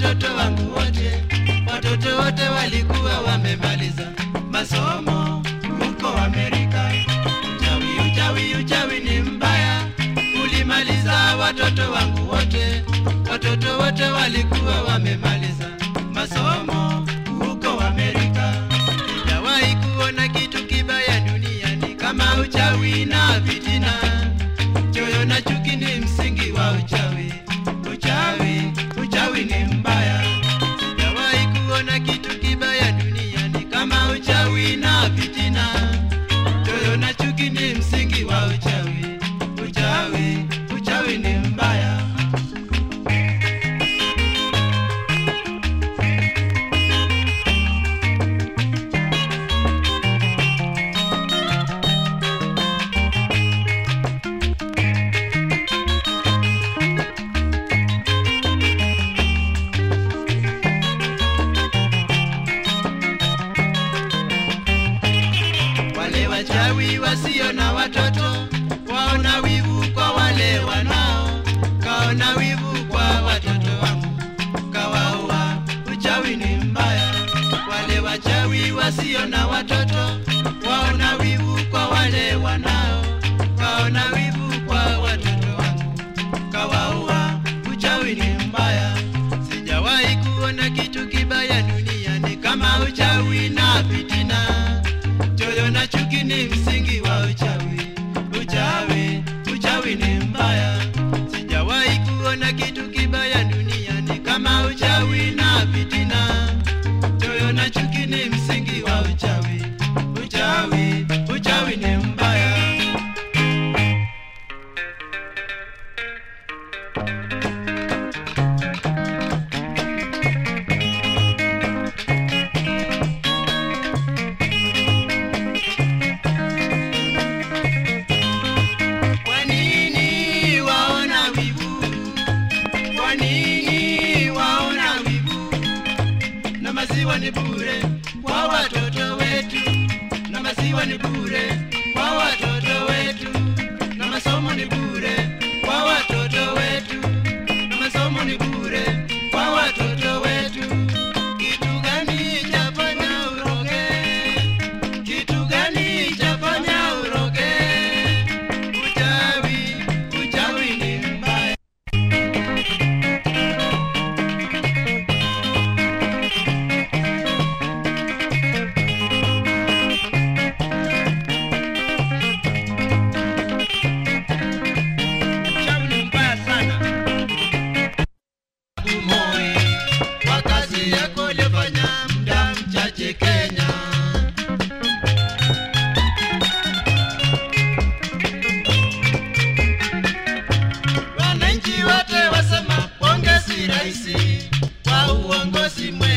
watoto wangu wote. Watoto wote walikuwa wamemaliza masomo huko Amerika. Uchawi ni mbaya, ulimaliza watoto wangu wote. Watoto wote walikuwa wamemaliza masomo huko Amerika. Sijawahi kuona kitu kibaya duniani kama uchawi na fitina. Choyo na chuki ni msingi wa uchawi. Uchawi ni mbaya. Sijawahi kuona kitu kibaya duniani kama uchawi na fitina. Choyo na chuki ni msingi wa uchawi. Uchawi ni mbaya. Wachawi wasio na watoto waona wivu kwa wale wanao. Kaona wivu kwa watoto wangu kawaua. Uchawi ni mbaya. Wale wachawi wasio na watoto waona wivu kwa wale wanao. Kaona wivu kwa watoto wangu kawaua. Uchawi ni mbaya. Sijawahi kuona kitu kibaya duniani kama uchawi na fitina. Choyo na chuki ni msingi wa uchawi. Uchawi ni mbaya. Sijawahi kuona kitu kibaya duniani kama uchawi na fitina. Choyo na chuki ni msingi wa uchawi. Uchawi ni mbaya. Maziwa ni bure kwa watoto wetu, na maziwa ni bure kwa watoto wetu, na masomo ni bure kwa watoto wetu, na masomo ni bure kwa watoto wetu. Kitu gani chafanya uroge? Kitu gani chafanya uroge? Uchawi ni mbaya. Wananchi wote wasema pongezi raisi kwa uongozi mwema.